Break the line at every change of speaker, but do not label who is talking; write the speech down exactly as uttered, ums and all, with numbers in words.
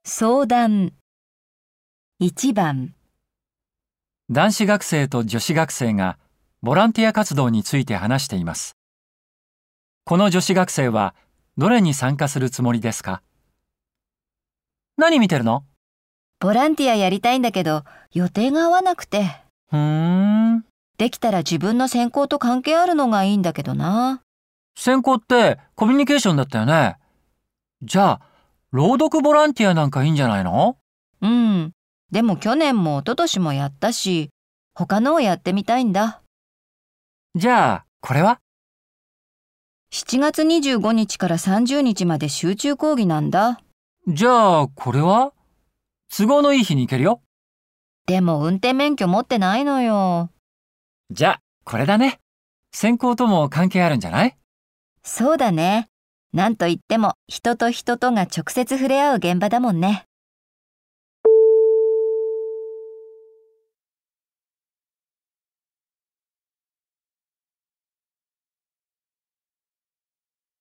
相談。いちばん、
男子学生と女子学生がボランティア活動について話しています。この女子学生はどれに参加するつもりですか？何見てるの？
ボランティアやりたいんだけど、予定が合わなくて。
ふーん。
できたら自分の専攻と関係あるのがいいんだけどな。
専攻ってコミュニケーションだったよね。じゃあ、朗読ボランティアなんかいいんじゃないの？
うん。でも去年も一昨年もやったし、他のをやってみたいんだ。
じゃあ、これは？
しちがつにじゅうごにちからさんじゅうにちまで集中講義なんだ。
じゃあ、これは？都合のいい日に行けるよ。
でも運転免許持ってないのよ。
じゃあ、これだね。専攻とも関係あるんじゃない？
そうだね。なんといっても人と人とが直接触れ合う現場だもんね。